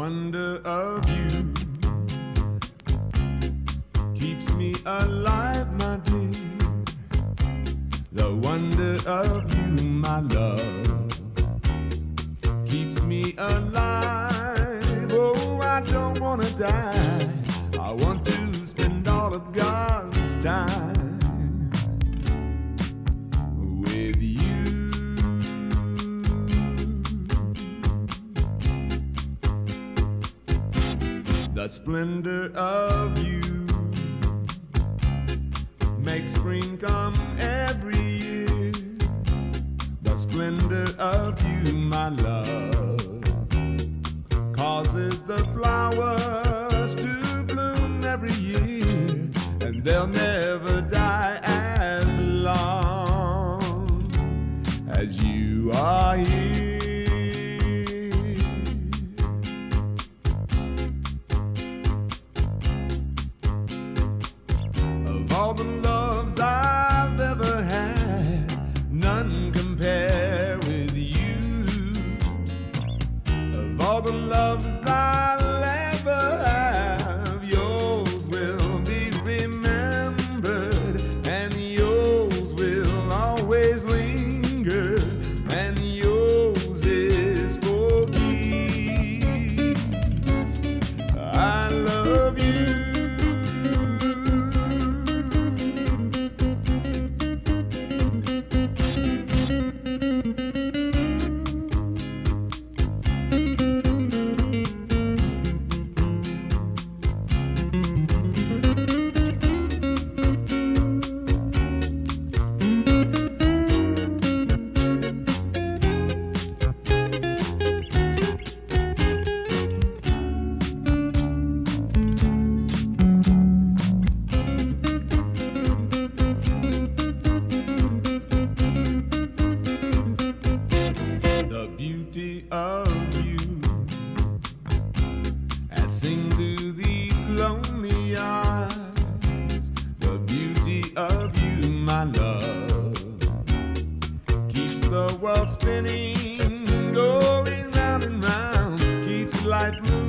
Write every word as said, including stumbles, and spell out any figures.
wonder of you keeps me alive, my dear. The wonder of you, my love, keeps me alive. Oh, I don't wanna die. I want to spend all of God's time with you. The splendor of you makes spring come every year. The splendor of you, my love, causes the flowers to bloom every year, and they'll never die as long as you are here. Of all the loves I've ever had, none compare with you. Of all the loves I'll ever have, yours will be remembered, and yours will always linger, and yours is for keeps. I love you. Of you, and sing through these lonely eyes. The beauty of you, my love, keeps the world spinning, going round and round, keeps life moving.